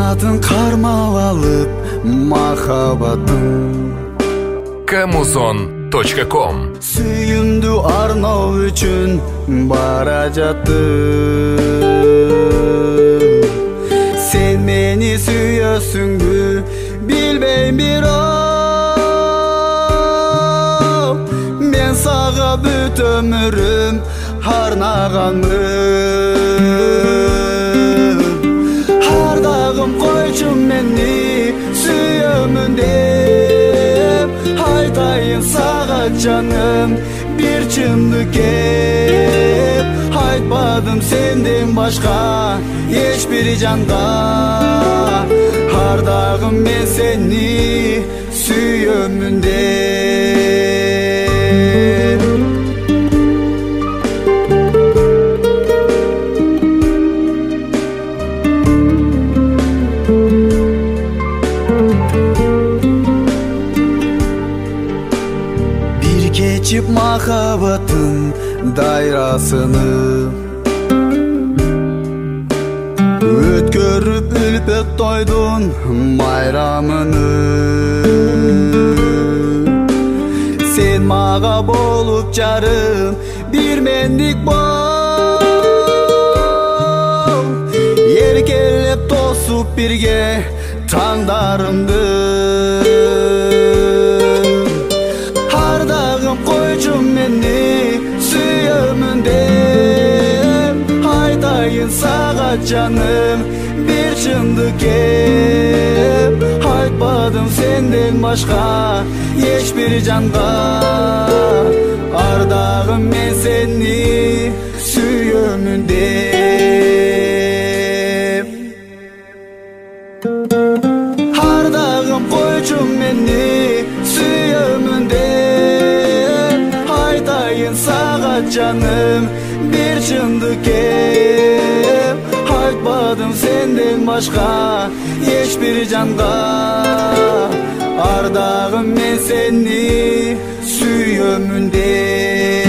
Канатын кармап алып махаббатын Kamuson.com Сүйүмдү арноо үчүн бара жаттым. Сен мени сүйөсүңбү билбейм бирок, мен сага бүт өмүрүм арнаганмын. Ар дагым койчу мени сүйөмүн деп, айтайын сага жаным бир чындык кеп. Айтпадым сенден башка эч бир жанга, ар дагым мен сени сүйөмүн деп. Бир кечип махаббаттын дайрасыны өткөрүп үлпөт тойдун майрамыны. Сен мага болуп жарым, бир мендик бол. Эркелеп тосуп бирге таңдарымды, ар дагым койчу мени сүйөмүн деп. Айтайын сага жаным бир чындык кеп. Айтпадым сенден башка эч бир жанга, ар дагым мен сени сүйөмүн деп. Ар дагым койчу мени сүйөмүн деп. Айтайын сага жаным бир чындык кеп. Айтпадым сенден башка эч бир жанга, ар дагым мен сени сүйөмүн деп.